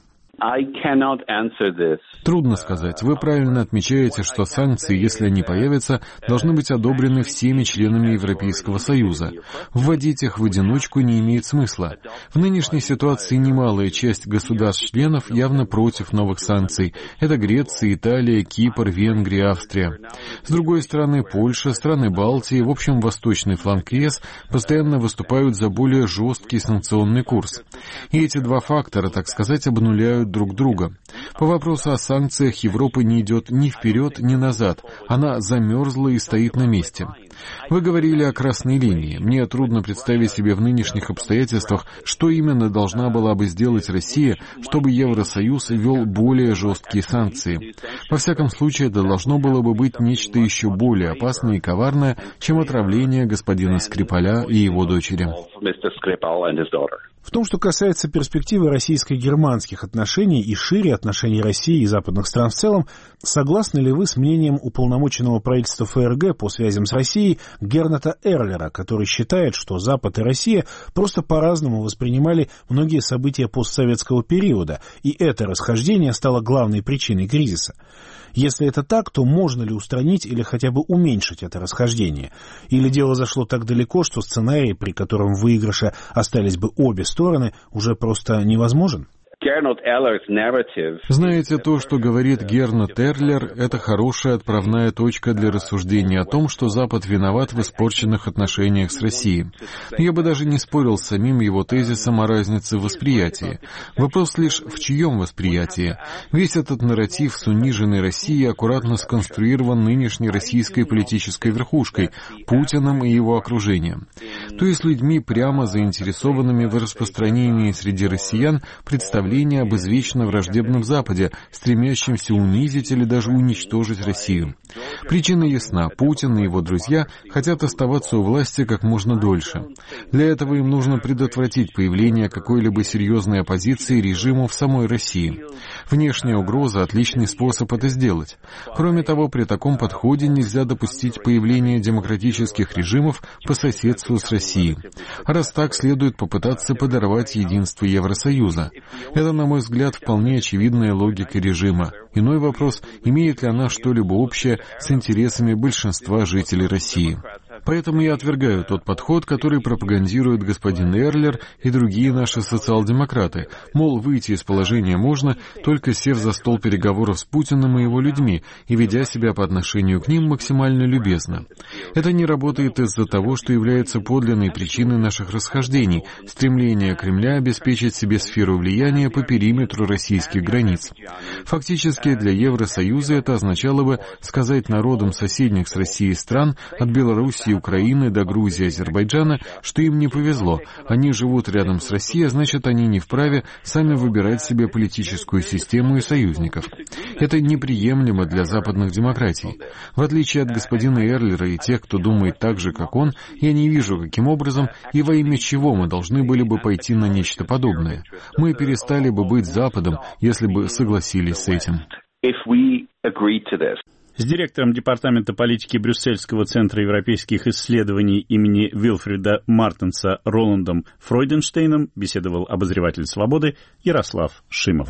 Трудно сказать. Вы правильно отмечаете, что санкции, если они появятся, должны быть одобрены всеми членами Европейского Союза. Вводить их в одиночку не имеет смысла. В нынешней ситуации немалая часть государств-членов явно против новых санкций. Это Греция, Италия, Кипр, Венгрия, Австрия. С другой стороны, Польша, страны Балтии, в общем, восточный фланг ЕС постоянно выступают за более жесткий санкционный курс. И эти два фактора, так сказать, обнуляют друг друга. По вопросу о санкциях Европа не идет ни вперед, ни назад. Она замерзла и стоит на месте. Вы говорили о красной линии. Мне трудно представить себе в нынешних обстоятельствах, что именно должна была бы сделать Россия, чтобы Евросоюз ввел более жесткие санкции. Во всяком случае, это должно было бы быть нечто еще более опасное и коварное, чем отравление господина Скрипаля и его дочери. В том, что касается перспективы российско-германских отношений и шире отношений России и западных стран в целом, согласны ли вы с мнением уполномоченного правительства ФРГ по связям с Россией Россией Герната Эрлера, который считает, что Запад и Россия просто по-разному воспринимали многие события постсоветского периода, и это расхождение стало главной причиной кризиса. Если это так, то можно ли устранить или хотя бы уменьшить это расхождение? Или дело зашло так далеко, что сценарий, при котором в выигрыше остались бы обе стороны, уже просто невозможен? Знаете, то, что говорит Гернот Эрлер, это хорошая отправная точка для рассуждения о том, что Запад виноват в испорченных отношениях с Россией. Я бы даже не спорил с самим его тезисом о разнице в восприятии. Вопрос лишь в чьем восприятии. Весь этот нарратив с униженной Россией аккуратно сконструирован нынешней российской политической верхушкой, Путиным и его окружением. То есть людьми, прямо заинтересованными в распространении среди россиян представления об извечно враждебном Западе, стремящемся унизить или даже уничтожить Россию. Причина ясна. Путин и его друзья хотят оставаться у власти как можно дольше. Для этого им нужно предотвратить появление какой-либо серьезной оппозиции режиму в самой России. Внешняя угроза – отличный способ это сделать. Кроме того, при таком подходе нельзя допустить появление демократических режимов по соседству с Россией. А раз так, следует попытаться подорвать единство Евросоюза. Это, на мой взгляд, вполне очевидная логика режима. Иной вопрос, имеет ли она что-либо общее с интересами большинства жителей России. Поэтому я отвергаю тот подход, который пропагандирует господин Эрлер и другие наши социал-демократы. Мол, выйти из положения можно, только сев за стол переговоров с Путиным и его людьми и ведя себя по отношению к ним максимально любезно. Это не работает из-за того, что является подлинной причиной наших расхождений, стремление Кремля обеспечить себе сферу влияния по периметру российских границ. Фактически для Евросоюза это означало бы сказать народам соседних с Россией стран от Белоруссии, Украины до Грузии, Азербайджана, что им не повезло. Они живут рядом с Россией, а значит, они не вправе сами выбирать себе политическую систему и союзников. Это неприемлемо для западных демократий. В отличие от господина Эрлера и тех, кто думает так же, как он, я не вижу, каким образом и во имя чего мы должны были бы пойти на нечто подобное. Мы перестали бы быть Западом, если бы согласились с этим. С директором Департамента политики Брюссельского центра европейских исследований имени Вильфрида Мартенса Роландом Фройденштейном беседовал обозреватель «Свободы» Ярослав Шимов.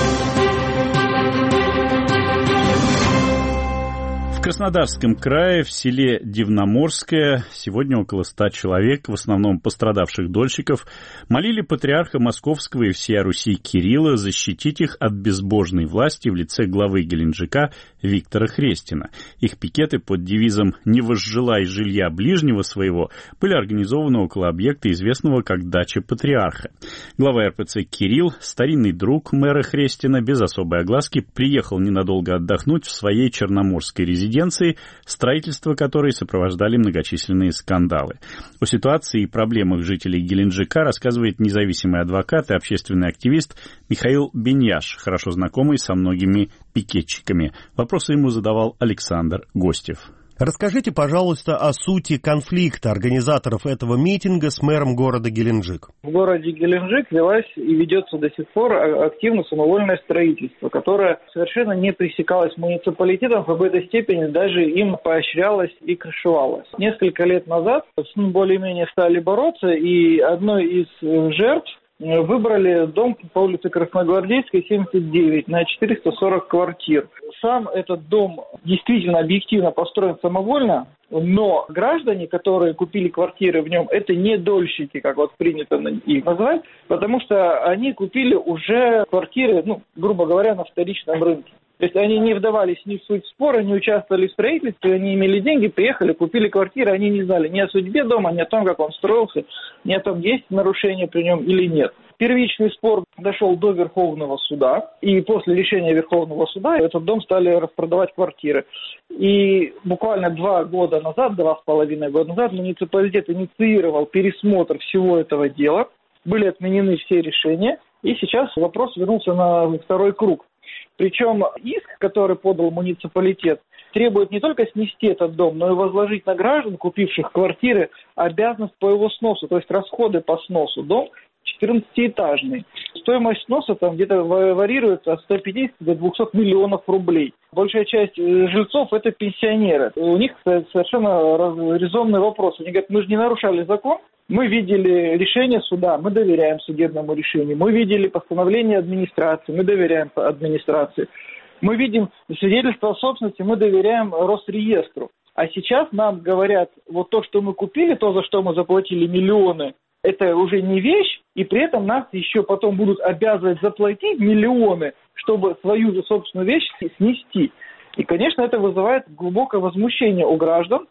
В Краснодарском крае, в селе Дивноморское, сегодня около ста человек, в основном пострадавших дольщиков, молили патриарха Московского и всея Руси Кирилла защитить их от безбожной власти в лице главы Геленджика Виктора Хрестина. Их пикеты под девизом «Не возжелай жилья ближнего своего» были организованы около объекта, известного как дача патриарха. Глава эр пэ цэ Кирилл, старинный друг мэра Хрестина, без особой огласки, приехал ненадолго отдохнуть в своей черноморской резиденции, строительство которой сопровождали многочисленные скандалы. О ситуации и проблемах жителей Геленджика рассказывает независимый адвокат и общественный активист Михаил Беньяш, хорошо знакомый со многими пикетчиками. Вопросы ему задавал Александр Гостев. Расскажите, пожалуйста, о сути конфликта организаторов этого митинга с мэром города Геленджик. В городе Геленджик велась и ведется до сих пор активно самовольное строительство, которое совершенно не пресекалось муниципалитетом, в этой степени даже им поощрялось и крышевалось. Несколько лет назад более-менее стали бороться, и одной из жертв выбрали дом по улице Красногвардейской, семьдесят девять, на четыреста сорок квартир. Сам этот дом действительно объективно построен самовольно, но граждане, которые купили квартиры в нем, это не дольщики, как вот принято их назвать, потому что они купили уже квартиры, ну, грубо говоря, на вторичном рынке. То есть они не вдавались ни в суть спора, не участвовали в строительстве, они имели деньги, приехали, купили квартиры, они не знали ни о судьбе дома, ни о том, как он строился, ни о том, есть нарушение при нем или нет. Первичный спор дошел до Верховного суда, и после решения Верховного суда этот дом стали распродавать квартиры. И буквально два года назад, два с половиной года назад, муниципалитет инициировал пересмотр всего этого дела, были отменены все решения, и сейчас вопрос вернулся на второй круг. Причем иск, который подал муниципалитет, требует не только снести этот дом, но и возложить на граждан, купивших квартиры, обязанность по его сносу, то есть расходы по сносу. Дом четырнадцатиэтажный. Стоимость сноса там где-то варьируется от ста пятидесяти до двухсот миллионов рублей. Большая часть жильцов – это пенсионеры. У них совершенно резонный вопрос. Они говорят, мы же не нарушали закон, мы видели решение суда, мы доверяем судебному решению, мы видели постановление администрации, мы доверяем администрации, мы видим свидетельство о собственности, мы доверяем Росреестру. А сейчас нам говорят, вот то, что мы купили, то, за что мы заплатили миллионы, это уже не вещь, и при этом нас еще потом будут обязывать заплатить миллионы, чтобы свою же собственную вещь снести. И, конечно, это вызывает глубокое возмущение у граждан.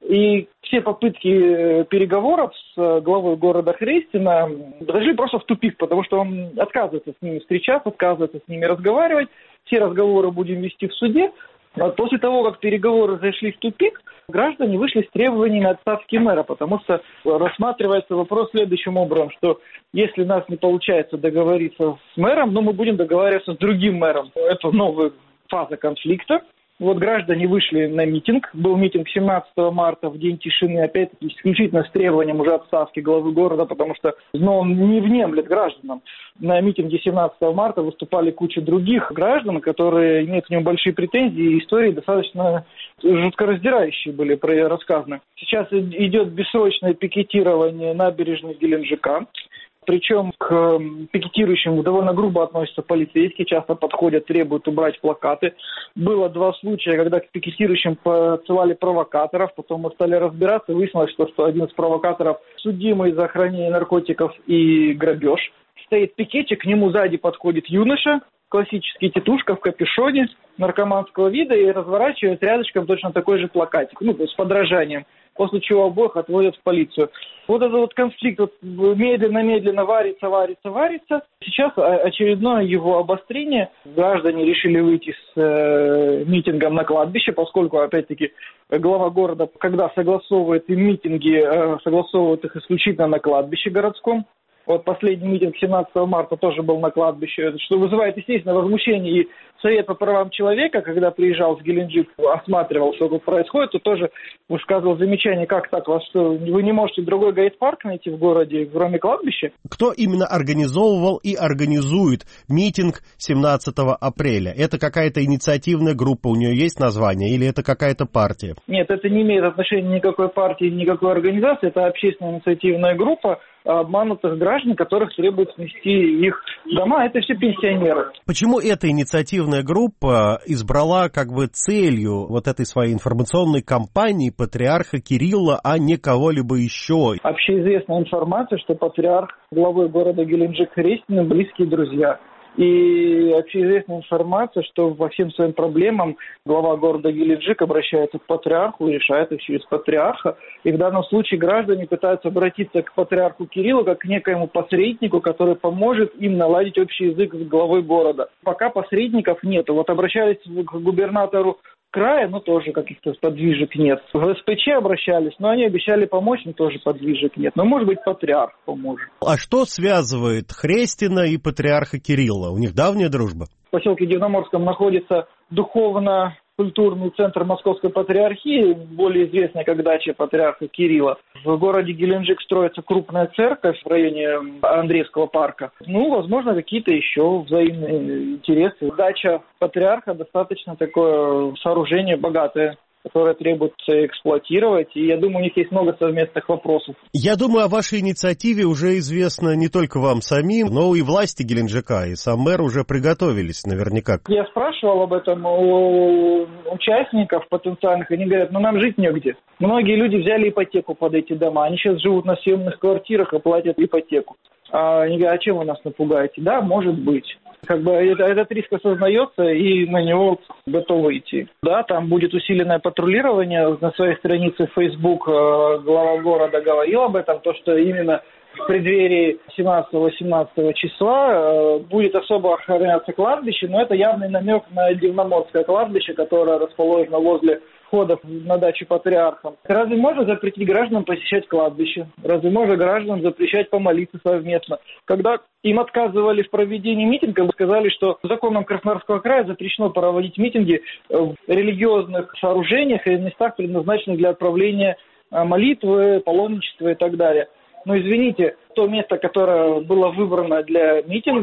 И все попытки переговоров с главой города Хрестина зашли просто в тупик, потому что он отказывается с ними встречаться, отказывается с ними разговаривать. Все разговоры будем вести в суде. После того, как переговоры зашли в тупик, граждане вышли с требованиями отставки мэра, потому что рассматривается вопрос следующим образом, что если у нас не получается договориться с мэром, ну мы будем договариваться с другим мэром. Это новая фаза конфликта. Вот граждане вышли на митинг. Был митинг семнадцатого марта, в день тишины, опять-таки исключительно с требованием уже отставки главы города, потому что ну, он не внемлет гражданам. На митинге семнадцатого марта выступали куча других граждан, которые имеют к нему большие претензии, и истории достаточно жуткораздирающие были рассказаны. Сейчас идет бессрочное пикетирование набережной Геленджика. Причем к пикетирующим довольно грубо относятся полицейские, часто подходят, требуют убрать плакаты. Было два случая, когда к пикетирующим посылали провокаторов, потом мы стали разбираться, выяснилось, что, что один из провокаторов судимый за хранение наркотиков и грабеж. Стоит пикетчик, к нему сзади подходит юноша, классический тетушка в капюшоне наркоманского вида, и разворачивает рядышком точно такой же плакатик, ну, с подражанием. После чего обоих отводят в полицию. Вот этот вот конфликт вот медленно-медленно варится, варится, варится. Сейчас очередное его обострение. Граждане решили выйти с э, митингом на кладбище, поскольку, опять-таки, глава города, когда согласовывает и митинги, э, согласовывает их исключительно на кладбище городском. Вот последний митинг семнадцатого марта тоже был на кладбище, что вызывает, естественно, возмущение. И Совет по правам человека, когда приезжал в Геленджик, осматривал, что тут происходит, то тоже высказывал замечание, как так, вас что, вы не можете другой гайд-парк найти в городе, кроме кладбища? Кто именно организовывал и организует митинг семнадцатого апреля? Это какая-то инициативная группа, у нее есть название, или это какая-то партия? Нет, это не имеет отношения никакой партии, никакой организации, это общественная инициативная группа обманутых граждан, которых требуют снести их дома, это все пенсионеры. Почему эта инициативная группа избрала как бы целью вот этой своей информационной кампании патриарха Кирилла, а не кого-либо еще? Общеизвестная информация, что патриарх главы города Геленджик Хрестина близкие друзья. И общеизвестная информация, что по всем своим проблемам глава города Геленджик обращается к патриарху и решает их через патриарха. И в данном случае граждане пытаются обратиться к патриарху Кириллу как к некоему посреднику, который поможет им наладить общий язык с главой города. Пока посредников нету. Вот обращались к губернатору края, но тоже каких-то подвижек нет. В СПЧ обращались, но они обещали помочь, но тоже подвижек нет. Но, может быть, патриарх поможет. А что связывает Хрестина и патриарха Кирилла? У них давняя дружба? В поселке Дивноморском находится духовно-культурный центр Московской патриархии, более известный как дача патриарха Кирилла. В городе Геленджик строится крупная церковь в районе Андреевского парка. Ну, возможно, какие-то еще взаимные интересы. Дача патриарха достаточно такое сооружение богатое, которое требуется эксплуатировать, и я думаю, у них есть много совместных вопросов. Я думаю, о вашей инициативе уже известно не только вам самим, но и власти Геленджика, и сам мэр уже приготовились наверняка. Я спрашивал об этом у участников потенциальных, они говорят, ну нам жить негде. Многие люди взяли ипотеку под эти дома, они сейчас живут на съемных квартирах и платят ипотеку. А они говорят, а чем вы нас напугаете? Да, может быть. Как бы это, этот риск осознается, и на него готовы идти. Да, там будет усиленное патрулирование. На своей странице в Facebook глава города говорил об этом, то, что именно в преддверии семнадцатого-восемнадцатого числа будет особо охраняться кладбище, но это явный намек на Дивноморское кладбище, которое расположено возле входов на дачу патриарха. Разве можно запретить гражданам посещать кладбище? Разве можно гражданам запрещать помолиться совместно? Когда им отказывали в проведении митинга, сказали, что законом Краснодарского края запрещено проводить митинги в религиозных сооружениях и местах, предназначенных для отправления молитвы, паломничества и так далее. Но извините, то место, которое было выбрано для митинга,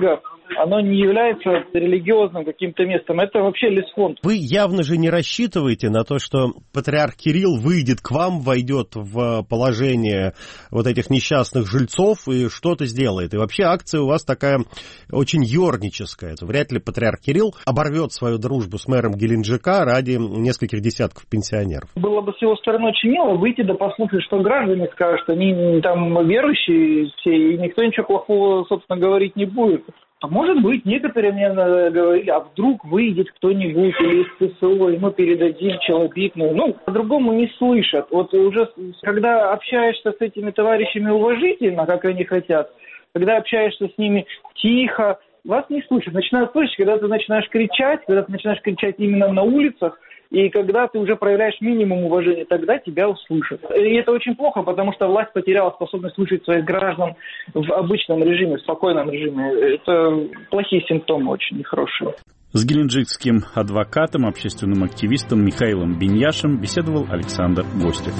оно не является религиозным каким-то местом. Это вообще лесфонд. Вы явно же не рассчитываете на то, что патриарх Кирилл выйдет к вам, войдет в положение вот этих несчастных жильцов и что-то сделает. И вообще акция у вас такая очень ёрническая. Это вряд ли патриарх Кирилл оборвет свою дружбу с мэром Геленджика ради нескольких десятков пенсионеров. Было бы с его стороны очень мило выйти да послушать, что граждане скажут. Они там верующие все, и никто ничего плохого, собственно, говорить не будет. А может быть, некоторые мне говорили, а вдруг выйдет кто-нибудь или из ПСО, и мы передадим человеку. Ну, по-другому не слышат. Вот уже, когда общаешься с этими товарищами уважительно, как они хотят, когда общаешься с ними тихо, вас не слышат. Начинают слышать, когда ты начинаешь кричать, когда ты начинаешь кричать именно на улицах, и когда ты уже проявляешь минимум уважения, тогда тебя услышат. И это очень плохо, потому что власть потеряла способность слышать своих граждан в обычном режиме, в спокойном режиме. Это плохие симптомы, очень нехорошие. С геленджикским адвокатом, общественным активистом Михаилом Биньяшем беседовал Александр Гостев.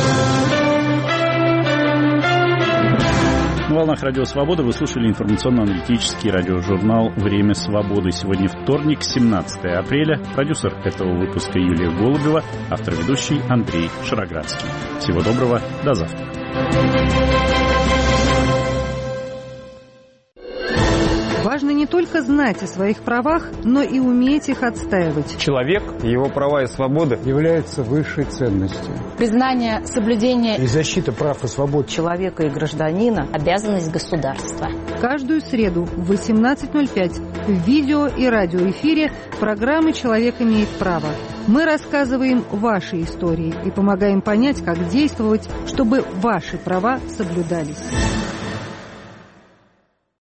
На волнах Радио Свобода вы слушали информационно-аналитический радиожурнал «Время свободы». Сегодня вторник, семнадцатое апреля. Продюсер этого выпуска Юлия Голубева, автор-ведущий Андрей Шароградский. Всего доброго, до завтра. Важно не только знать о своих правах, но и уметь их отстаивать. Человек, его права и свободы являются высшей ценностью. Признание, соблюдение и защита прав и свобод человека и гражданина – обязанность государства. Каждую среду в восемнадцать ноль пять в видео и радиоэфире программы «Человек имеет право». Мы рассказываем ваши истории и помогаем понять, как действовать, чтобы ваши права соблюдались.